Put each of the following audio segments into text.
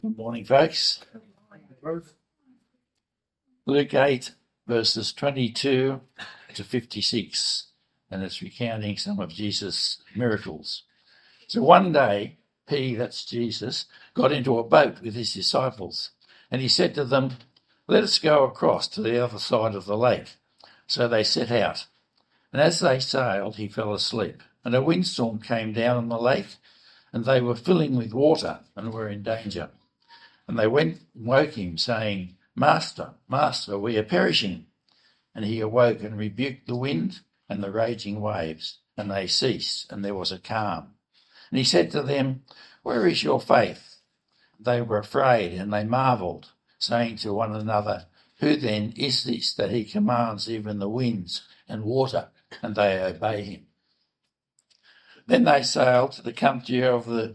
Good morning, folks. Luke 8, verses 22 to 56, and it's recounting some of Jesus' miracles. So one day, he, that's Jesus, got into a boat with his disciples, and he said to them, "Let us go across to the other side of the lake." So they set out, and as they sailed, he fell asleep, and a windstorm came down on the lake, and they were filling with water and were in danger. And they went and woke him, saying, "Master, Master, we are perishing." And he awoke and rebuked the wind and the raging waves, and they ceased, and there was a calm. And he said to them, "Where is your faith?" They were afraid, and they marvelled, saying to one another, "Who then is this that he commands even the winds and water, and they obey him?" Then they sailed to the country of the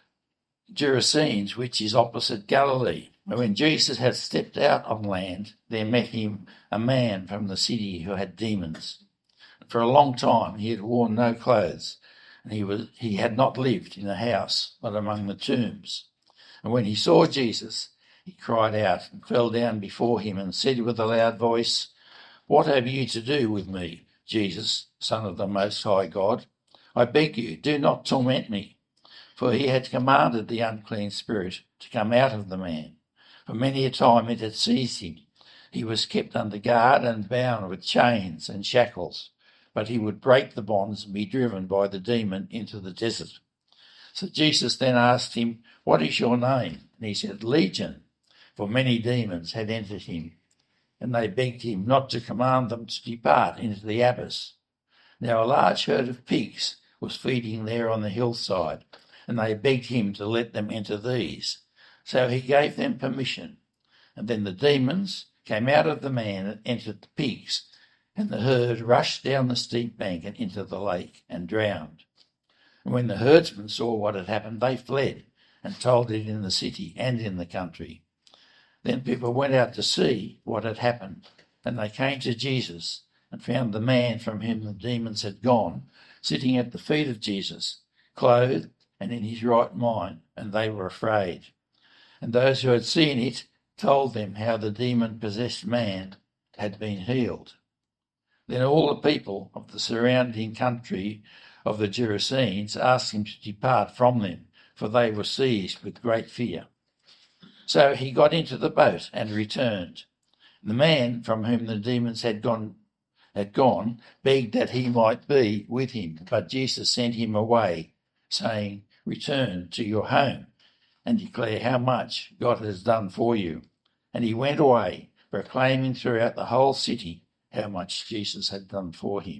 Gerasenes, which is opposite Galilee. And when Jesus had stepped out on land, there met him a man from the city who had demons. For a long time he had worn no clothes, and he had not lived in a house, but among the tombs. And when he saw Jesus, he cried out and fell down before him and said with a loud voice, "What have you to do with me, Jesus, Son of the Most High God? I beg you, do not torment me." For he had commanded the unclean spirit to come out of the man. For many a time it had seized him. He was kept under guard and bound with chains and shackles, but he would break the bonds and be driven by the demon into the desert. So Jesus then asked him, "What is your name?" And he said, "Legion," for many demons had entered him. And they begged him not to command them to depart into the abyss. Now a large herd of pigs was feeding there on the hillside, and they begged him to let them enter these. So he gave them permission. And then the demons came out of the man and entered the pigs, and the herd rushed down the steep bank and into the lake and drowned. And when the herdsmen saw what had happened, they fled and told it in the city and in the country. Then people went out to see what had happened, and they came to Jesus and found the man from whom the demons had gone sitting at the feet of Jesus, clothed and in his right mind, and they were afraid. And those who had seen it told them how the demon-possessed man had been healed. Then all the people of the surrounding country of the Gerasenes asked him to depart from them, for they were seized with great fear. So he got into the boat and returned. The man from whom the demons had gone begged that he might be with him, but Jesus sent him away, saying, "Return to your home and declare how much God has done for you." And he went away, proclaiming throughout the whole city how much Jesus had done for him.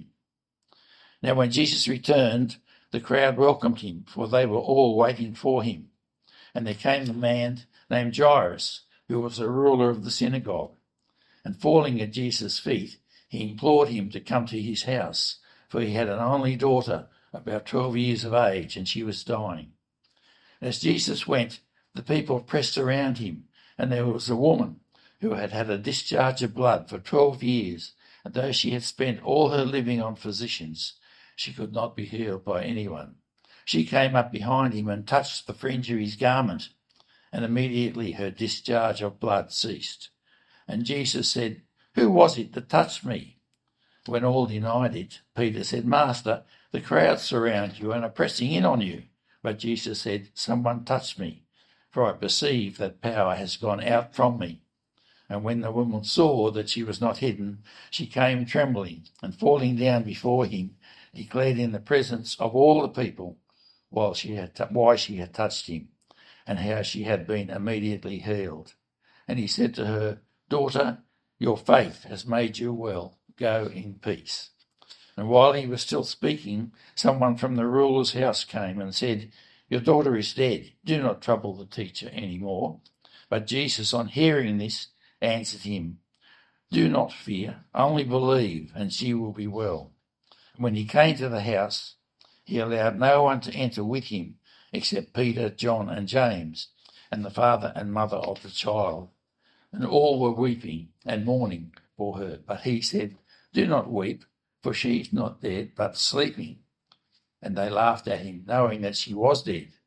Now when Jesus returned, the crowd welcomed him, for they were all waiting for him. And there came a man named Jairus, who was a ruler of the synagogue. And falling at Jesus' feet, he implored him to come to his house, for he had an only daughter, about 12 years of age, and she was dying. As Jesus went, the people pressed around him, and there was a woman who had had a discharge of blood for 12 years, and though she had spent all her living on physicians, she could not be healed by anyone. She came up behind him and touched the fringe of his garment, and immediately her discharge of blood ceased. And Jesus said, "Who was it that touched me?" When all denied it, Peter said, "Master, the crowds surround you and are pressing in on you." But Jesus said, "Someone touched me, for I perceive that power has gone out from me." And when the woman saw that she was not hidden, she came trembling, and falling down before him, declared in the presence of all the people why she had touched him, and how she had been immediately healed. And he said to her, "Daughter, your faith has made you well. Go in peace." And while he was still speaking, someone from the ruler's house came and said, "Your daughter is dead. Do not trouble the teacher any more." But Jesus, on hearing this, answered him, "Do not fear, only believe, and she will be well." And when he came to the house, he allowed no one to enter with him except Peter, John, and James, and the father and mother of the child. And all were weeping and mourning for her. But he said, "Do not weep, for she is not dead, but sleeping." And they laughed at him, knowing that she was dead.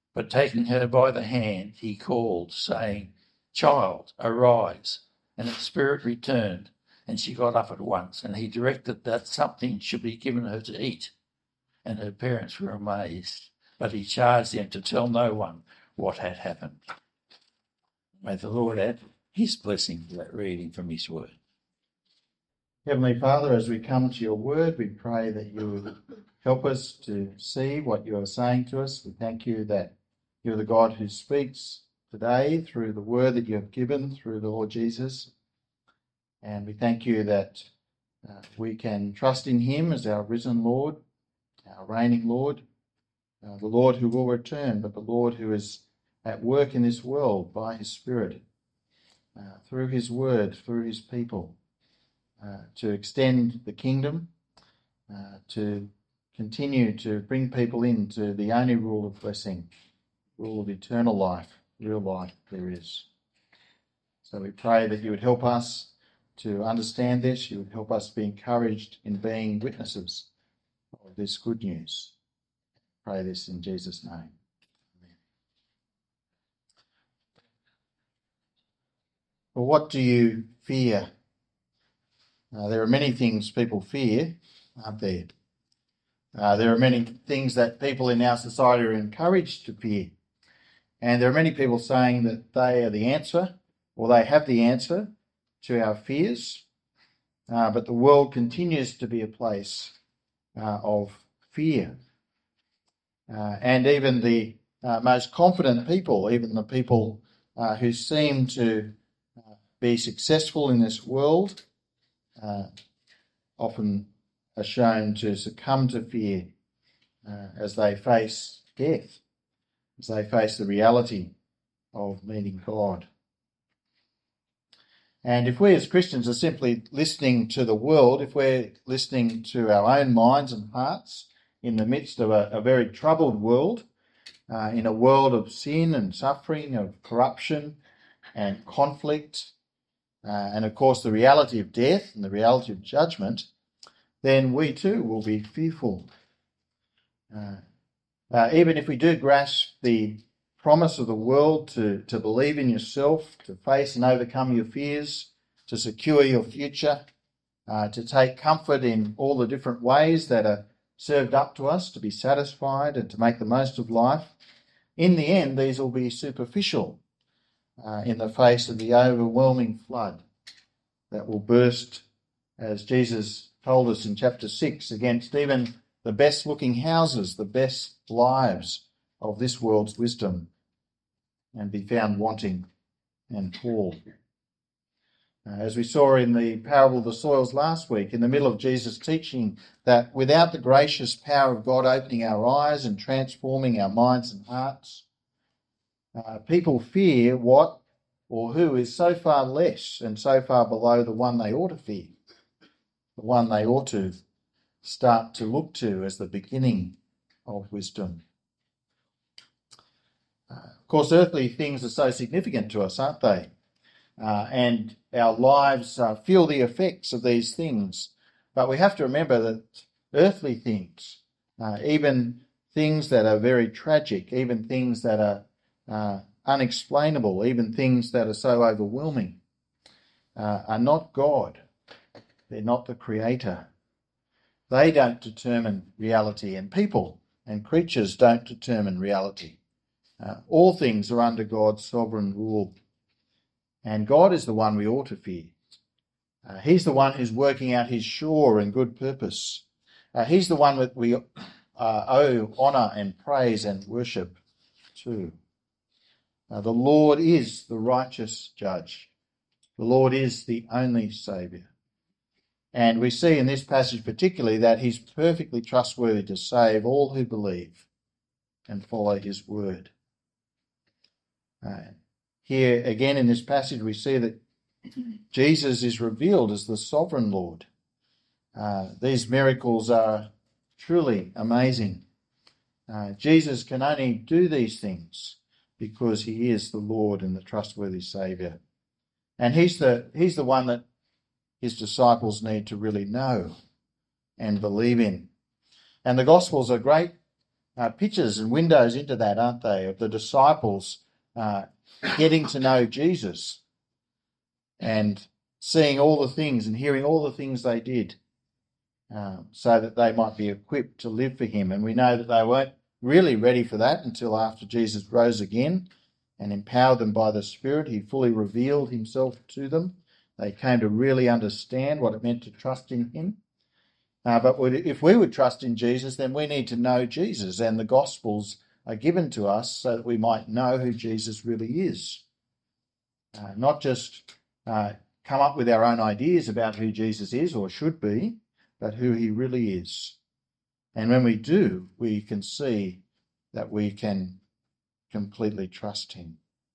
But taking her by the hand, he called, saying, "Child, arise." And the spirit returned, and she got up at once, and he directed that something should be given her to eat. And her parents were amazed, but he charged them to tell no one what had happened. May the Lord add his blessing to that reading from his word. Heavenly Father, as we come to your word, we pray that you would help us to see what you are saying to us. We thank you that you're the God who speaks today through the word that you have given through the Lord Jesus. And we thank you that we can trust in him as our risen Lord, our reigning Lord, the Lord who will return, but the Lord who is at work in this world by his Spirit, through his word, through his people, to extend the kingdom, to continue to bring people into the only rule of blessing, rule of eternal life, real life there is. So we pray that you would help us to understand this, you would help us be encouraged in being witnesses of this good news. Pray this in Jesus' name. Amen. Well, what do you fear? There are many things people fear, aren't there? There are many things that people in our society are encouraged to fear. And there are many people saying that they are the answer, or they have the answer to our fears. But the world continues to be a place of fear. And even the most confident people, even the people who seem to be successful in this world, often are shown to succumb to fear as they face death, as they face the reality of meeting God. And if we as Christians are simply listening to the world, if we're listening to our own minds and hearts in the midst of a very troubled world, in a world of sin and suffering, of corruption and conflict, and of course the reality of death and the reality of judgment, then we too will be fearful. Even if we do grasp the promise of the world to believe in yourself, to face and overcome your fears, to secure your future, to take comfort in all the different ways that are served up to us, to be satisfied and to make the most of life, in the end these will be superficial in the face of the overwhelming flood that will burst, as Jesus told us in chapter 6, against even the best looking houses, the best lives of this world's wisdom, and be found wanting and poor. As we saw in the parable of the soils last week, in the middle of Jesus' teaching, that without the gracious power of God opening our eyes and transforming our minds and hearts, people fear what or who is so far less and so far below the one they ought to fear, the one they ought to start to look to as the beginning of wisdom. Of course, earthly things are so significant to us, aren't they? And our lives feel the effects of these things. But we have to remember that earthly things, even things that are very tragic, even things that are unexplainable, even things that are so overwhelming, are not God. They're not the Creator. They don't determine reality, and people and creatures don't determine reality. All things are under God's sovereign rule. And God is the one we ought to fear. He's the one who's working out his sure and good purpose. He's the one that we owe honour and praise and worship to. The Lord is the righteous judge. The Lord is the only Saviour. And we see in this passage particularly that he's perfectly trustworthy to save all who believe and follow his word. Here again in this passage we see that Jesus is revealed as the sovereign Lord. These miracles are truly amazing. Jesus can only do these things because he is the Lord and the trustworthy Saviour. And he's the one that his disciples need to really know and believe in. And the Gospels are great pictures and windows into that, aren't they, of the disciples getting to know Jesus and seeing all the things and hearing all the things they did so that they might be equipped to live for him. And we know that they weren't really ready for that until after Jesus rose again and empowered them by the Spirit. He fully revealed himself to them. They came to really understand what it meant to trust in him. But if we would trust in Jesus, then we need to know Jesus, and the Gospels are given to us so that we might know who Jesus really is. Not just come up with our own ideas about who Jesus is or should be, but who he really is. And when we do, we can see that we can completely trust him.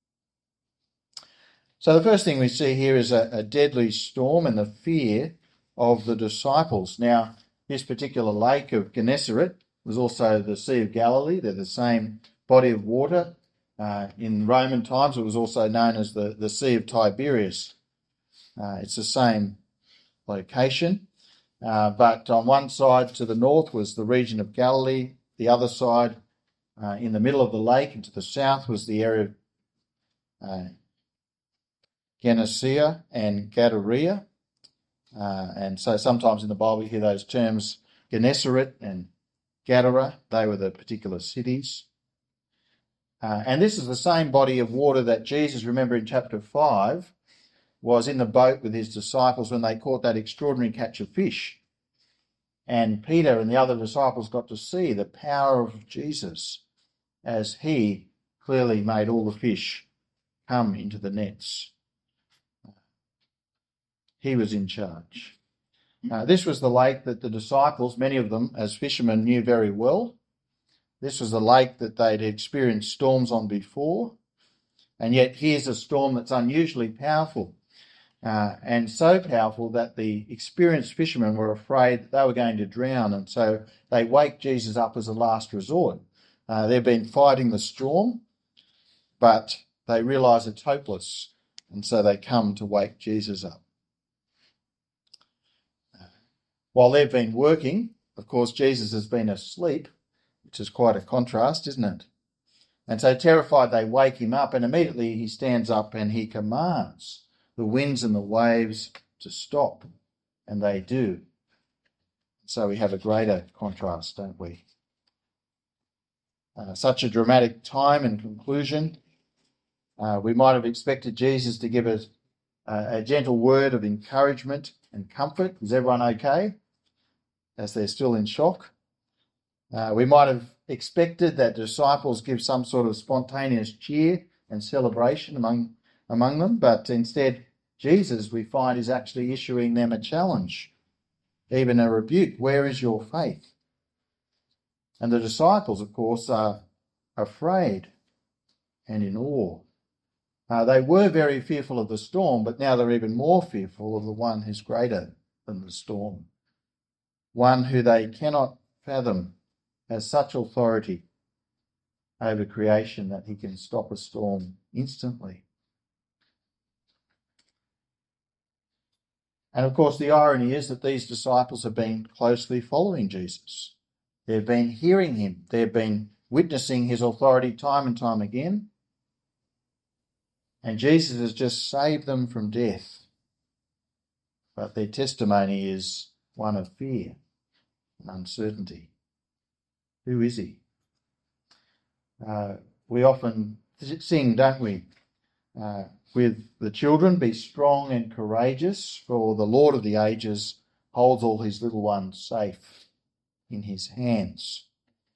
So the first thing we see here is a deadly storm and the fear of the disciples. Now, this particular lake of Gennesaret was also the Sea of Galilee. They're the same body of water. In Roman times, it was also known as the Sea of Tiberias. It's the same location. But on one side to the north was the region of Galilee. The other side, in the middle of the lake and to the south, was the area of Gennesaret and Gadara. And so sometimes in the Bible you hear those terms, Gennesaret and Gadara. They were the particular cities. And this is the same body of water that Jesus, remember in chapter 5, was in the boat with his disciples when they caught that extraordinary catch of fish. And Peter and the other disciples got to see the power of Jesus as he clearly made all the fish come into the nets. He was in charge. This was the lake that the disciples, many of them as fishermen, knew very well. This was the lake that they'd experienced storms on before. And yet here's a storm that's unusually powerful. And so powerful that the experienced fishermen were afraid that they were going to drown. And so they wake Jesus up as a last resort. They've been fighting the storm, but they realise it's hopeless. And so they come to wake Jesus up. While they've been working, of course, Jesus has been asleep, which is quite a contrast, isn't it? And so terrified, they wake him up, and immediately he stands up and he commands the winds and the waves to stop, and they do. So we have a greater contrast, don't we? Such a dramatic time and conclusion. We might have expected Jesus to give us a gentle word of encouragement and comfort. Is everyone okay? As they're still in shock. We might have expected that disciples give some sort of spontaneous cheer and celebration among them, but instead Jesus, we find, is actually issuing them a challenge, even a rebuke. Where is your faith? And the disciples, of course, are afraid and in awe. They were very fearful of the storm, but now they're even more fearful of the one who's greater than the storm, one who they cannot fathom has such authority over creation that he can stop a storm instantly. And of course, the irony is that these disciples have been closely following Jesus. They've been hearing him. They've been witnessing his authority time and time again. And Jesus has just saved them from death. But their testimony is one of fear and uncertainty. Who is he? We often sing, don't we, with the children, be strong and courageous, for the Lord of the ages holds all his little ones safe in his hands.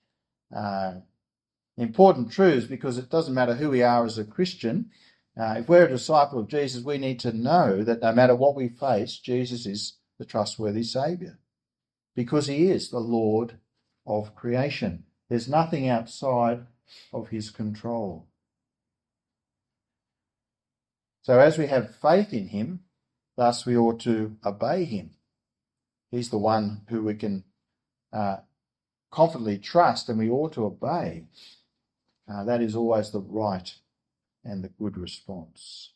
Important truths, because it doesn't matter who we are as a Christian. If we're a disciple of Jesus, we need to know that no matter what we face, Jesus is the trustworthy Saviour, because he is the Lord of creation. There's nothing outside of his control. So as we have faith in him, thus we ought to obey him. He's the one who we can confidently trust, and we ought to obey. That is always the right and the good response.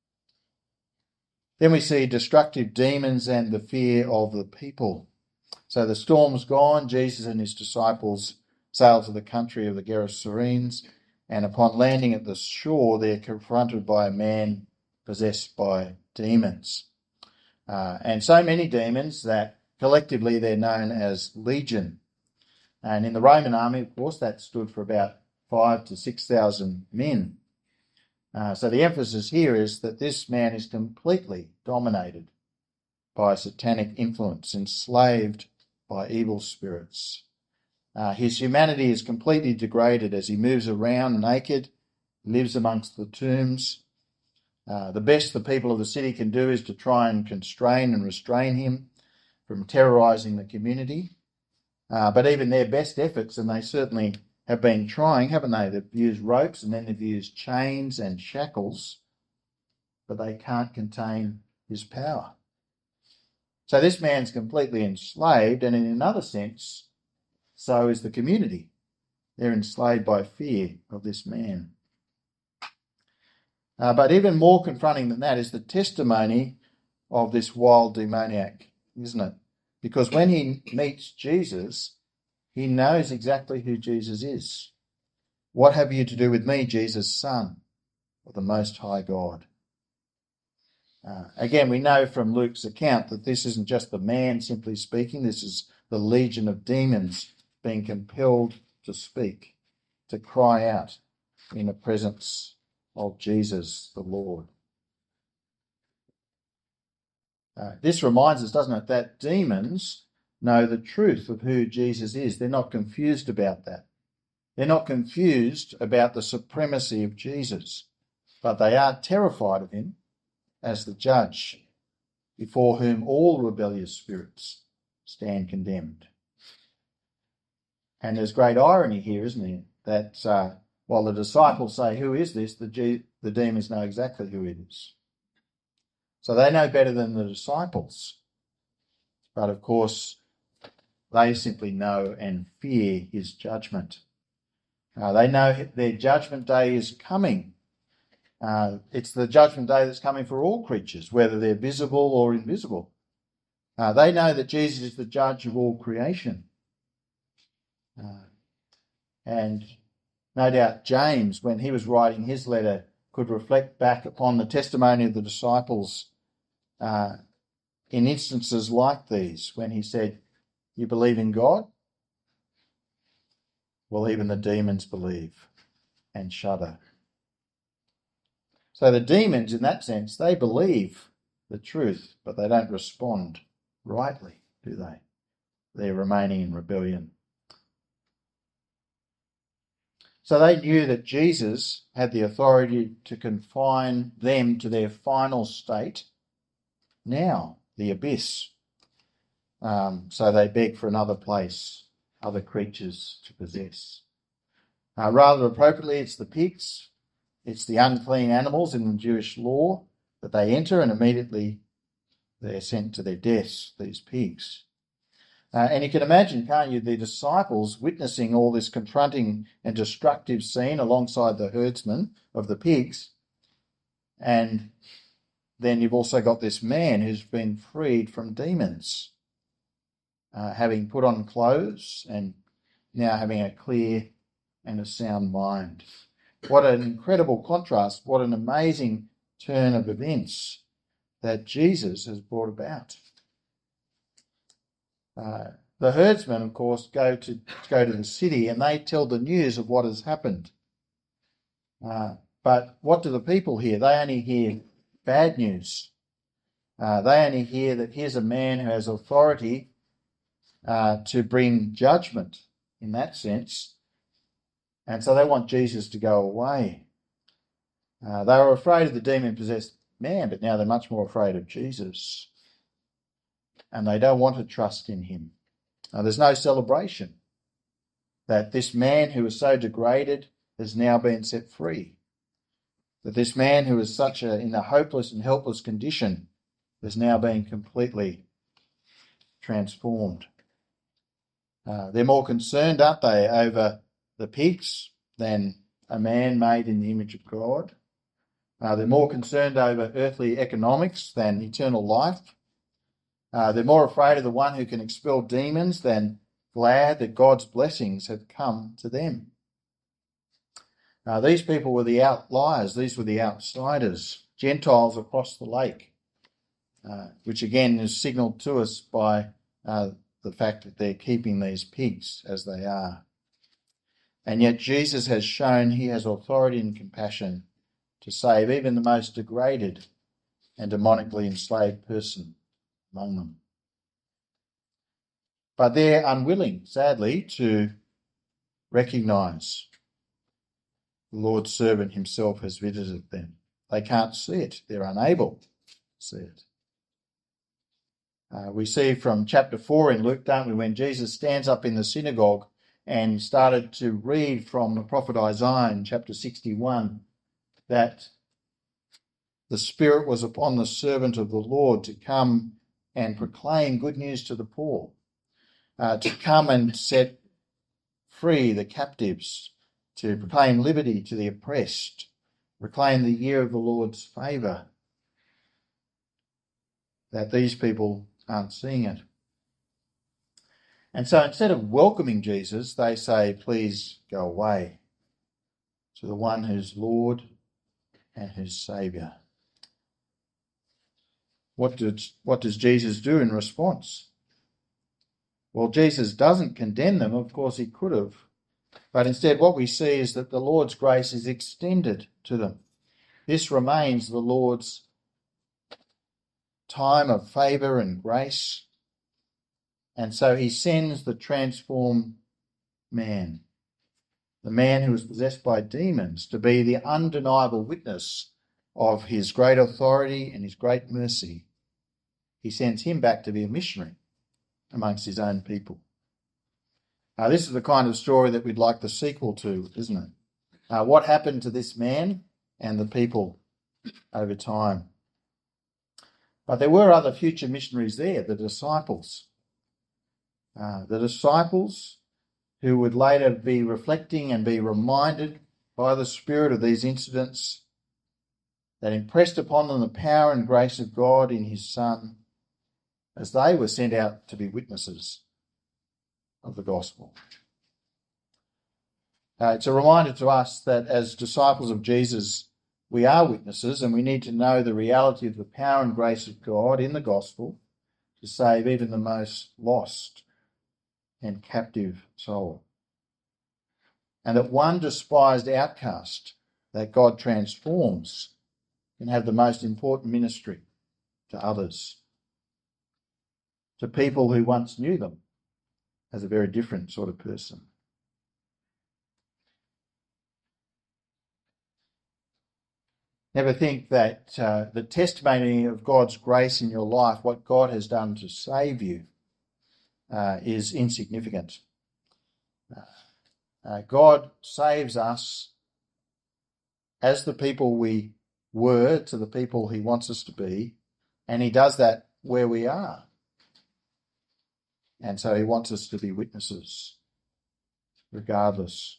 Then we see destructive demons and the fear of the people. So the storm's gone. Jesus and his disciples sail to the country of the Gerasenes, and upon landing at the shore, they're confronted by a man possessed by demons. And so many demons that collectively they're known as legion. And in the Roman army, of course, that stood for about 5,000 to 6,000 men. So the emphasis here is that this man is completely dominated by satanic influence, enslaved by evil spirits. His humanity is completely degraded as he moves around naked, lives amongst the tombs. The best the people of the city can do is to try and constrain and restrain him from terrorising the community. But even their best efforts, and they certainly have been trying, haven't they? They've used ropes and then they've used chains and shackles, but they can't contain his power. So this man's completely enslaved, and in another sense, so is the community. They're enslaved by fear of this man. But even more confronting than that is the testimony of this wild demoniac, isn't it? Because when he meets Jesus, he knows exactly who Jesus is. What have you to do with me, Jesus, Son of the Most High God? Again, we know from Luke's account that this isn't just the man simply speaking. This is the legion of demons being compelled to speak, to cry out in the presence of Jesus the Lord. This reminds us, doesn't it, that demons know the truth of who Jesus is. They're not confused about that. They're not confused about the supremacy of Jesus, but they are terrified of him as the judge before whom all rebellious spirits stand condemned. And there's great irony here, isn't there, that while the disciples say, "Who is this?" the demons know exactly who it is. So they know better than the disciples. But of course, they simply know and fear his judgment. They know their judgment day is coming. It's the judgment day that's coming for all creatures, whether they're visible or invisible. They know that Jesus is the judge of all creation. And no doubt James, when he was writing his letter, could reflect back upon the testimony of the disciples in instances like these, when he said, "You believe in God? Well, even the demons believe and shudder." So the demons, in that sense, they believe the truth, but they don't respond rightly, do they? They're remaining in rebellion. So they knew that Jesus had the authority to confine them to their final state, now, the abyss. So they beg for another place, other creatures to possess. Rather appropriately, it's the pigs, it's the unclean animals in the Jewish law that they enter, and immediately they're sent to their deaths, these pigs. And you can imagine, can't you, the disciples witnessing all this confronting and destructive scene alongside the herdsmen of the pigs. And then you've also got this man who's been freed from demons, having put on clothes and now having a clear and a sound mind. What an incredible contrast, what an amazing turn of events that Jesus has brought about. The herdsmen, of course, go to the city and they tell the news of what has happened. But what do the people hear? They only hear bad news. They only hear that here's a man who has authority to bring judgment in that sense. And so they want Jesus to go away. They were afraid of the demon-possessed man, but now they're much more afraid of Jesus. And they don't want to trust in him. There's no celebration that this man who was so degraded has now been set free. That this man who was in a hopeless and helpless condition has now been completely transformed. They're more concerned, aren't they, over the pigs than a man made in the image of God. They're more concerned over earthly economics than eternal life. They're more afraid of the one who can expel demons than glad that God's blessings have come to them. These people were the outliers. These were the outsiders, Gentiles across the lake, which again is signalled to us by the fact that they're keeping these pigs as they are. And yet Jesus has shown he has authority and compassion to save even the most degraded and demonically enslaved person among them. But they're unwilling, sadly, to recognise the Lord's servant himself has visited them. They can't see it. They're unable to see it. We see from chapter 4 in Luke, don't we, when Jesus stands up in the synagogue and started to read from the prophet Isaiah in chapter 61, that the Spirit was upon the servant of the Lord to come and proclaim good news to the poor, to come and set free the captives, to proclaim liberty to the oppressed, proclaim the year of the Lord's favour. That these people aren't seeing it. And so instead of welcoming Jesus, they say, please go away to the one who's Lord and who's Saviour. What does Jesus do in response? Well, Jesus doesn't condemn them. Of course, he could have. But instead, what we see is that the Lord's grace is extended to them. This remains the Lord's time of favour and grace. And so he sends the transformed man, the man who was possessed by demons, to be the undeniable witness of his great authority and his great mercy. He sends him back to be a missionary amongst his own people. This is the kind of story that we'd like the sequel to, isn't it? What happened to this man and the people over time? But there were other future missionaries there, the disciples. The disciples who would later be reflecting and be reminded by the Spirit of these incidents that impressed upon them the power and grace of God in his Son as they were sent out to be witnesses of the gospel. It's a reminder to us that as disciples of Jesus, we are witnesses, and we need to know the reality of the power and grace of God in the gospel to save even the most lost and captive soul. And that one despised outcast that God transforms can have the most important ministry to others, to people who once knew them as a very different sort of person. Never think that the testimony of God's grace in your life, what God has done to save you, is insignificant. God saves us as the people we were to the people he wants us to be, and he does that where we are. And so he wants us to be witnesses, regardless.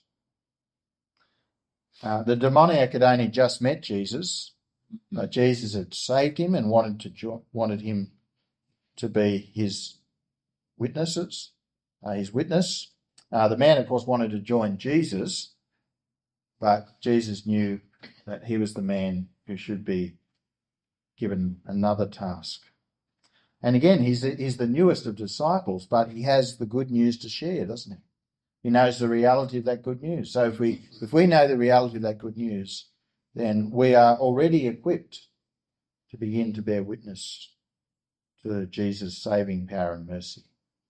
The demoniac had only just met Jesus, but Jesus had saved him and wanted him to be his witnesses, his witness. The man, of course, wanted to join Jesus, but Jesus knew that he was the man who should be given another task. And again, he's the newest of disciples, but he has the good news to share, doesn't he? He knows the reality of that good news. So if we know the reality of that good news, then we are already equipped to begin to bear witness to Jesus' saving power and mercy.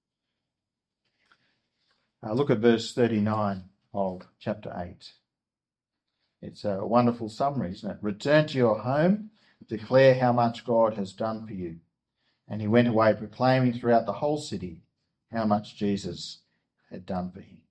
Look at verse 39 of chapter 8. It's a wonderful summary, isn't it? Return to your home, declare how much God has done for you. And he went away proclaiming throughout the whole city how much Jesus had done for him.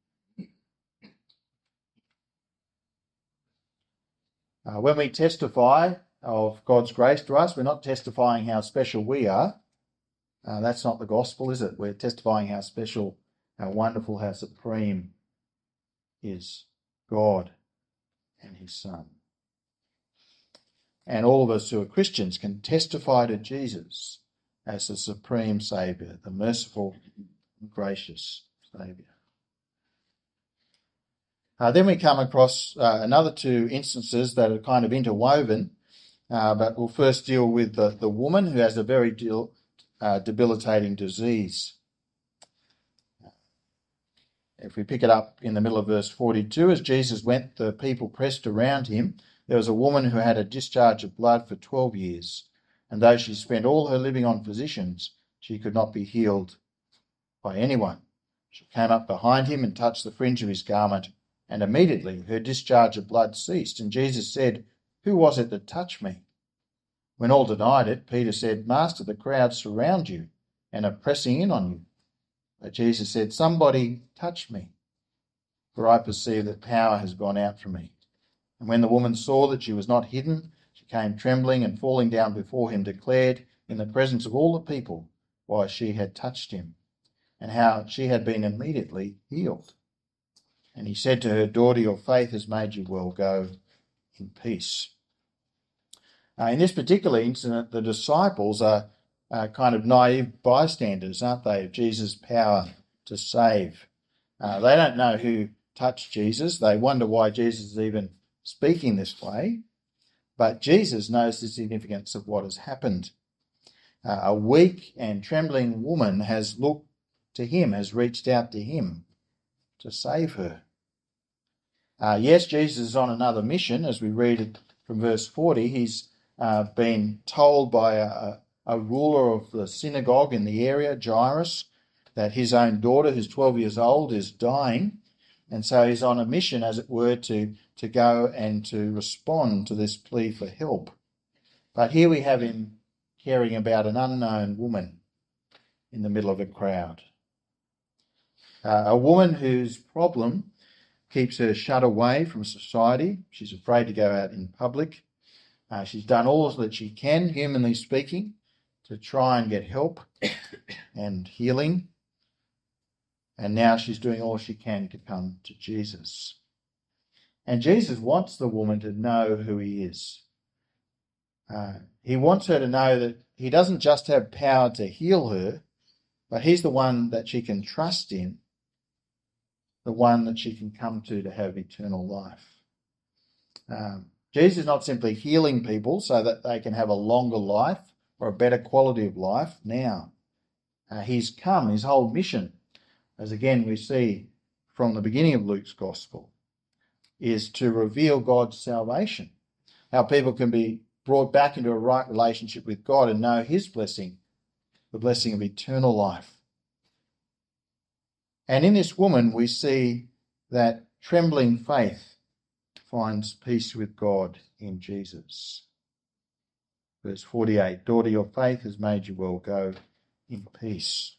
When we testify of God's grace to us, we're not testifying how special we are. That's not the gospel, is it? We're testifying how special, how wonderful, how supreme is God and his Son. And all of us who are Christians can testify to Jesus as the supreme Saviour, the merciful and gracious Saviour. Then we come across another two instances that are kind of interwoven, but we'll first deal with the woman who has a very debilitating disease. If we pick it up in the middle of verse 42, as Jesus went, the people pressed around him. There was a woman who had a discharge of blood for 12 years, and though she spent all her living on physicians, she could not be healed by anyone. She came up behind him and touched the fringe of his garment, and immediately her discharge of blood ceased. And Jesus said, "Who was it that touched me?" When all denied it, Peter said, "Master, the crowd surround you and are pressing in on you." But Jesus said, "Somebody touched me, for I perceive that power has gone out from me." And when the woman saw that she was not hidden, she came trembling and falling down before him, declared in the presence of all the people why she had touched him, and how she had been immediately healed. And he said to her, "Daughter, your faith has made you well. Go in peace." In this particular incident, the disciples are kind of naive bystanders, aren't they, of Jesus' power to save. They don't know who touched Jesus. They wonder why Jesus is even speaking this way. But Jesus knows the significance of what has happened. A weak and trembling woman has looked to him, has reached out to him to save her. Yes, Jesus is on another mission. As we read it from verse 40, he's been told by a ruler of the synagogue in the area, Jairus, that his own daughter, who's 12 years old, is dying. And so he's on a mission, as it were, to go and to respond to this plea for help. But here we have him caring about an unknown woman in the middle of a crowd. A woman whose problem keeps her shut away from society. She's afraid to go out in public. She's done all that she can, humanly speaking, to try and get help and healing. And now she's doing all she can to come to Jesus. And Jesus wants the woman to know who he is. He wants her to know that he doesn't just have power to heal her, but he's the one that she can trust in, the one that she can come to have eternal life. Jesus is not simply healing people so that they can have a longer life or a better quality of life now. He's come, his whole mission, as again we see from the beginning of Luke's Gospel, is to reveal God's salvation, how people can be brought back into a right relationship with God and know his blessing, the blessing of eternal life. And in this woman we see that trembling faith finds peace with God in Jesus. Verse 48, "Daughter, your faith has made you well. Go in peace."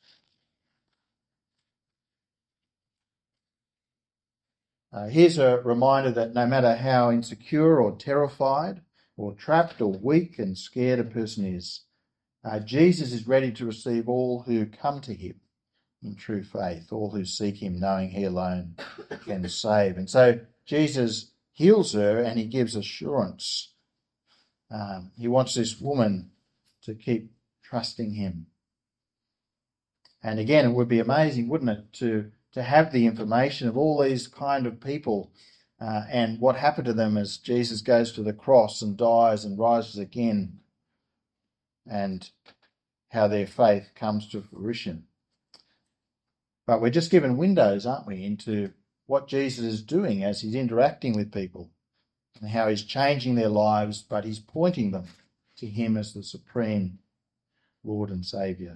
Here's a reminder that no matter how insecure or terrified or trapped or weak and scared a person is, Jesus is ready to receive all who come to him in true faith, all who seek him, knowing he alone can save. And so Jesus heals her and he gives assurance. He wants this woman to keep trusting him. And again, it would be amazing, wouldn't it, to have the information of all these kind of people and what happened to them as Jesus goes to the cross and dies and rises again, and how their faith comes to fruition. But we're just given windows, aren't we, into what Jesus is doing as he's interacting with people and how he's changing their lives, but he's pointing them to him as the supreme Lord and Saviour.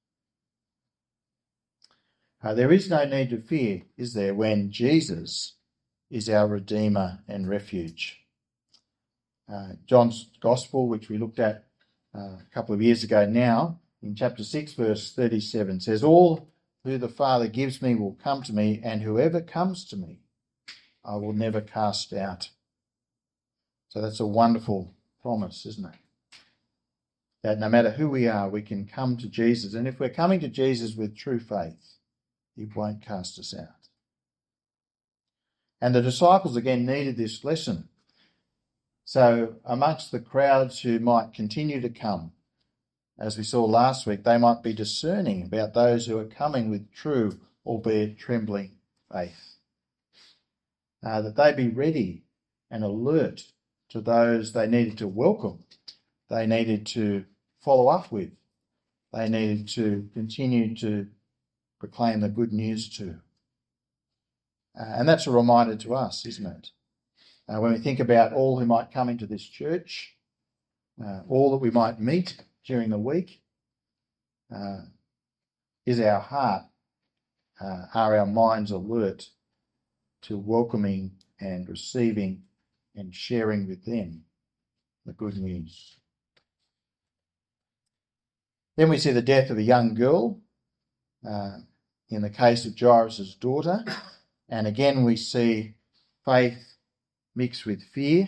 There is no need to fear, is there, when Jesus is our Redeemer and refuge. John's Gospel, which we looked at a couple of years ago now, in chapter 6, verse 37, says, "All who the Father gives me will come to me, and whoever comes to me I will never cast out." So that's a wonderful promise, isn't it? That no matter who we are, we can come to Jesus. And if we're coming to Jesus with true faith, he won't cast us out. And the disciples again needed this lesson. So amongst the crowds who might continue to come, as we saw last week, they might be discerning about those who are coming with true, albeit trembling, faith. That they be ready and alert to those they needed to welcome, they needed to follow up with, they needed to continue to proclaim the good news to. And that's a reminder to us, isn't it? When we think about all who might come into this church, all that we might meet during the week, is our heart, are our minds alert to welcoming and receiving and sharing with them the good news. Then we see the death of a young girl in the case of Jairus' daughter. And again we see faith mixed with fear.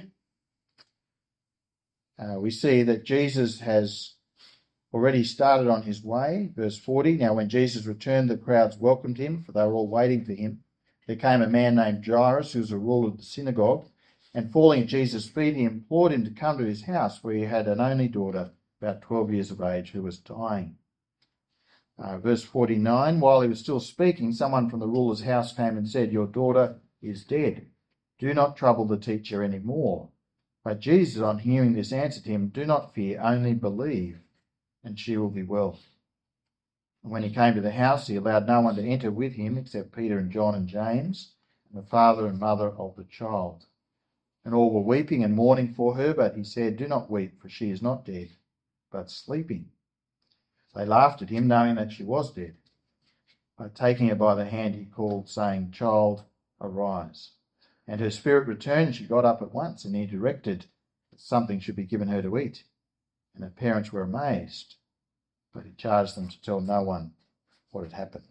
We see that Jesus has already started on his way. Verse 40, now when Jesus returned, the crowds welcomed him, for they were all waiting for him. There came a man named Jairus, who was a ruler of the synagogue, and falling at Jesus' feet, he implored him to come to his house, where he had an only daughter, about 12 years of age, who was dying. Verse 49, while he was still speaking, someone from the ruler's house came and said, your daughter is dead. Do not trouble the teacher any more. But Jesus, on hearing this, answered him, do not fear, only believe, and she will be well. And when he came to the house, he allowed no one to enter with him except Peter and John and James, and the father and mother of the child. And all were weeping and mourning for her, but he said, do not weep, for she is not dead, but sleeping. They laughed at him, knowing that she was dead. But taking her by the hand, he called, saying, child, arise. And her spirit returned, and she got up at once, and he directed that something should be given her to eat. And her parents were amazed, but he charged them to tell no one what had happened.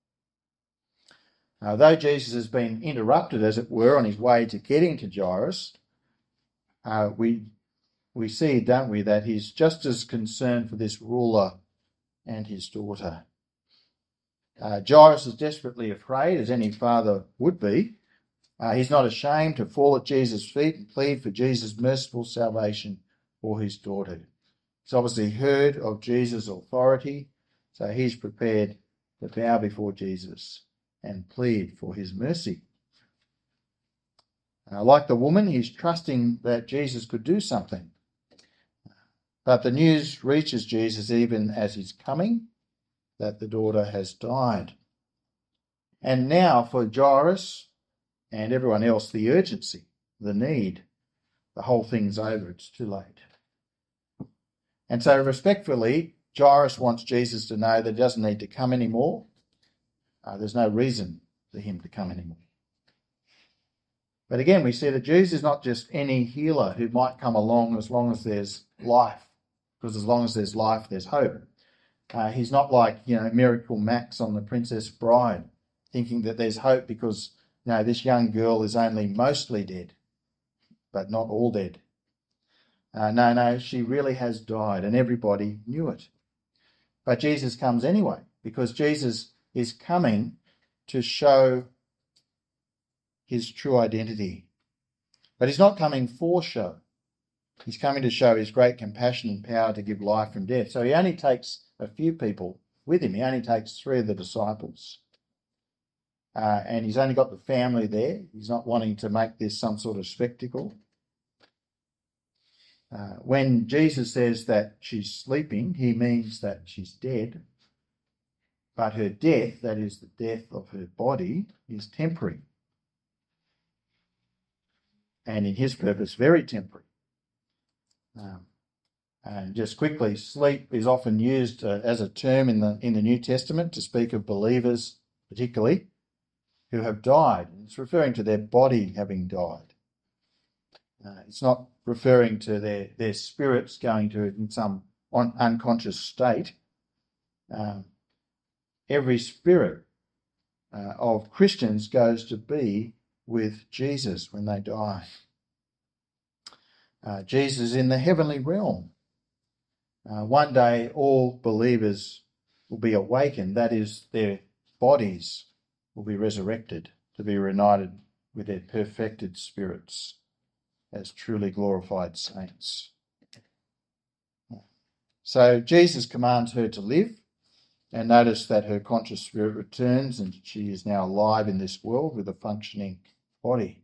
Though Jesus has been interrupted, as it were, on his way to getting to Jairus, we see, don't we, that he's just as concerned for this ruler and his daughter. Jairus is desperately afraid, as any father would be. He's not ashamed to fall at Jesus' feet and plead for Jesus' merciful salvation for his daughter. He's obviously heard of Jesus' authority, so he's prepared to bow before Jesus and plead for his mercy. Like the woman, he's trusting that Jesus could do something. But the news reaches Jesus even as he's coming, that the daughter has died. And now for Jairus and everyone else, the urgency, the need, the whole thing's over, it's too late. And so respectfully, Jairus wants Jesus to know that he doesn't need to come anymore. There's no reason for him to come anymore. But again, we see that Jesus is not just any healer who might come along as long as there's life, because as long as there's life, there's hope. He's not like, Miracle Max on The Princess Bride, thinking that there's hope because, this young girl is only mostly dead, but not all dead. No, she really has died, and everybody knew it. But Jesus comes anyway, because Jesus is coming to show his true identity. But he's not coming for show. He's coming to show his great compassion and power to give life from death. So he only takes a few people with him. He only takes 3 of the disciples. And he's only got the family there. He's not wanting to make this some sort of spectacle. When Jesus says that she's sleeping, he means that she's dead. But her death, that is the death of her body, is temporary. And in his purpose, very temporary. And just quickly, sleep is often used as a term in the New Testament to speak of believers, particularly, who have died. It's referring to their body having died. It's not referring to their spirits going to in some unconscious state. Every spirit of Christians goes to be with Jesus when they die. Jesus in the heavenly realm. One day all believers will be awakened, that is, their bodies will be resurrected to be reunited with their perfected spirits as truly glorified saints. So Jesus commands her to live, and notice that her conscious spirit returns and she is now alive in this world with a functioning body.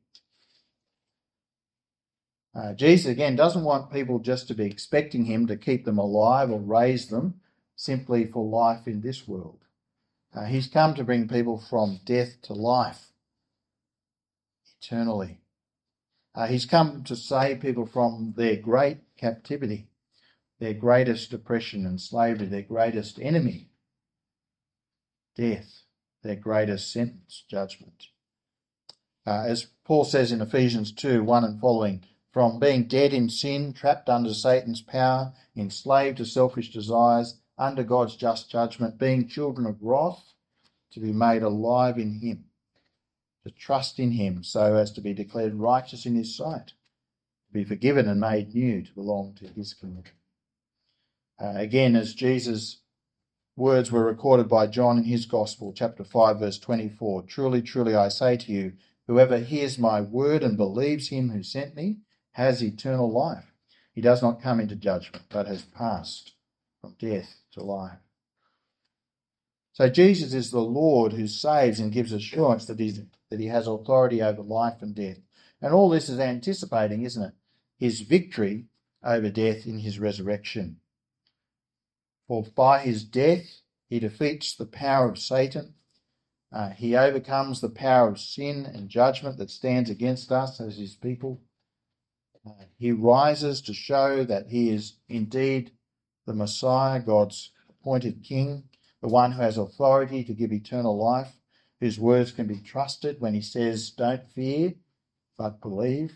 Jesus, again, doesn't want people just to be expecting him to keep them alive or raise them simply for life in this world. He's come to bring people from death to life eternally. He's come to save people from their great captivity, their greatest oppression and slavery, their greatest enemy, death, their greatest sentence, judgment. As Paul says in Ephesians 2:1 and following, from being dead in sin, trapped under Satan's power, enslaved to selfish desires, under God's just judgment, being children of wrath, to be made alive in him, to trust in him so as to be declared righteous in his sight, to be forgiven and made new, to belong to his kingdom. Again, as Jesus' words were recorded by John in his Gospel, chapter 5, verse 24, truly, truly, I say to you, whoever hears my word and believes him who sent me has eternal life. He does not come into judgment, but has passed from death to life. So Jesus is the Lord who saves and gives assurance that he has authority over life and death. And all this is anticipating, isn't it, his victory over death in his resurrection. For by his death he defeats the power of Satan. He overcomes the power of sin and judgment that stands against us as his people. He rises to show that he is indeed the Messiah, God's appointed king, the one who has authority to give eternal life, whose words can be trusted when he says, don't fear, but believe.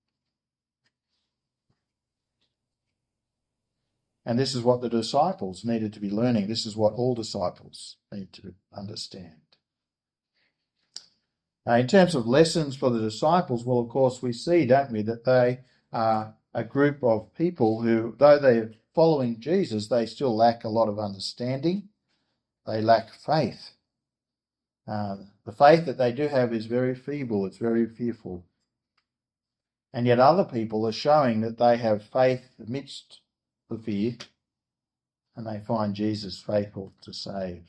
And this is what the disciples needed to be learning. This is what all disciples need to understand. In terms of lessons for the disciples, well, of course, we see, don't we, that they are a group of people who, though they're following Jesus, they still lack a lot of understanding. They lack faith. The faith that they do have is very feeble, it's very fearful. And yet other people are showing that they have faith amidst the fear, and they find Jesus faithful to save.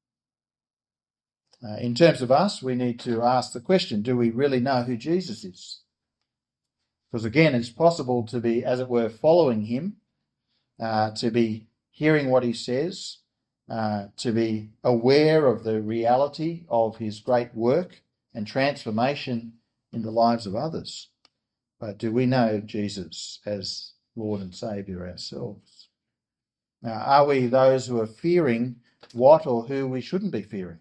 In terms of us, we need to ask the question, do we really know who Jesus is? Because again, it's possible to be, as it were, following him, to be hearing what he says, to be aware of the reality of his great work and transformation in the lives of others. But do we know Jesus as Lord and Saviour ourselves? Now, are we those who are fearing what or who we shouldn't be fearing?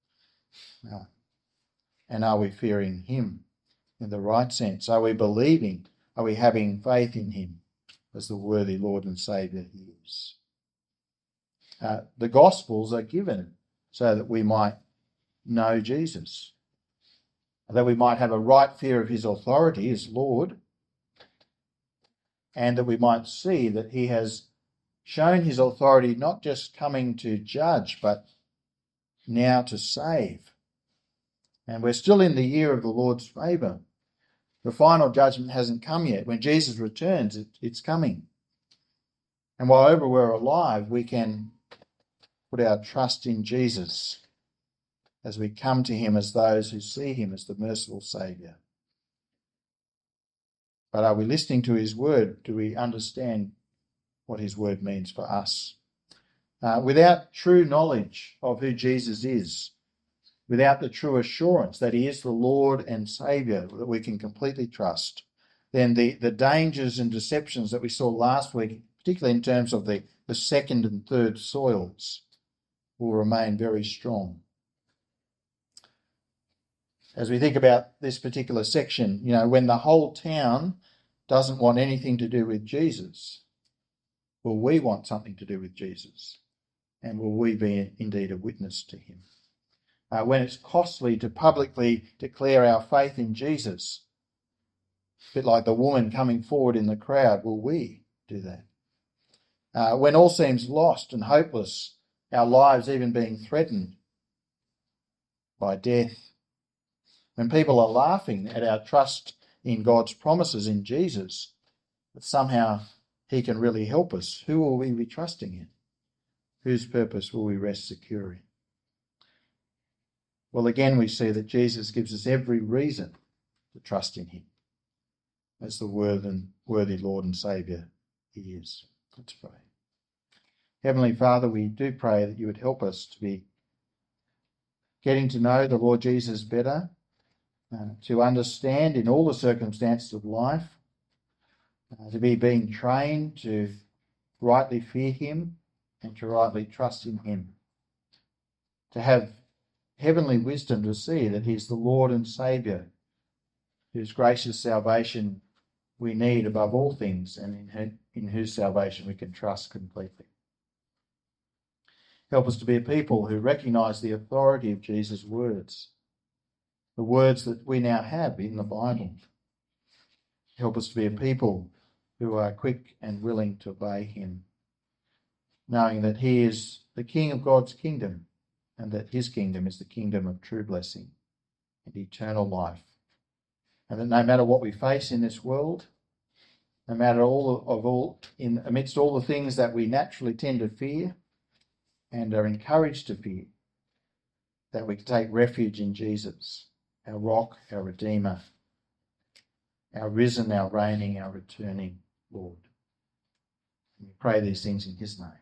And are we fearing him in the right sense? Are we believing? Are we having faith in him as the worthy Lord and Saviour he is? The Gospels are given so that we might know Jesus, that we might have a right fear of his authority as Lord, and that we might see that he has shown his authority not just coming to judge, but now to save. And we're still in the year of the Lord's favour. The final judgment hasn't come yet. When Jesus returns, it's coming. And while we're alive, we can put our trust in Jesus as we come to him as those who see him as the merciful Saviour. But are we listening to his word? Do we understand what his word means for us? Without true knowledge of who Jesus is, without the true assurance that he is the Lord and Saviour that we can completely trust, then the dangers and deceptions that we saw last week, particularly in terms of the second and third soils, will remain very strong. As we think about this particular section, when the whole town doesn't want anything to do with Jesus, will we want something to do with Jesus? And will we be indeed a witness to him? When it's costly to publicly declare our faith in Jesus, a bit like the woman coming forward in the crowd, will we do that? When all seems lost and hopeless, our lives even being threatened by death, when people are laughing at our trust in God's promises in Jesus, but somehow he can really help us, who will we be trusting in? Whose purpose will we rest secure in? Well, again, we see that Jesus gives us every reason to trust in him as the worthy Lord and Saviour he is. Let's pray. Heavenly Father, we do pray that you would help us to be getting to know the Lord Jesus better, to understand in all the circumstances of life, to be being trained to rightly fear him and to rightly trust in him, to have heavenly wisdom to see that he is the Lord and Saviour, whose gracious salvation we need above all things and in whose salvation we can trust completely. Help us to be a people who recognise the authority of Jesus' words, the words that we now have in the Bible. Help us to be a people who are quick and willing to obey him, knowing that he is the King of God's kingdom and that his kingdom is the kingdom of true blessing and eternal life. And that no matter what we face in this world, no matter amidst all the things that we naturally tend to fear and are encouraged to fear, that we can take refuge in Jesus, our rock, our Redeemer, our risen, our reigning, our returning Lord. And we pray these things in his name.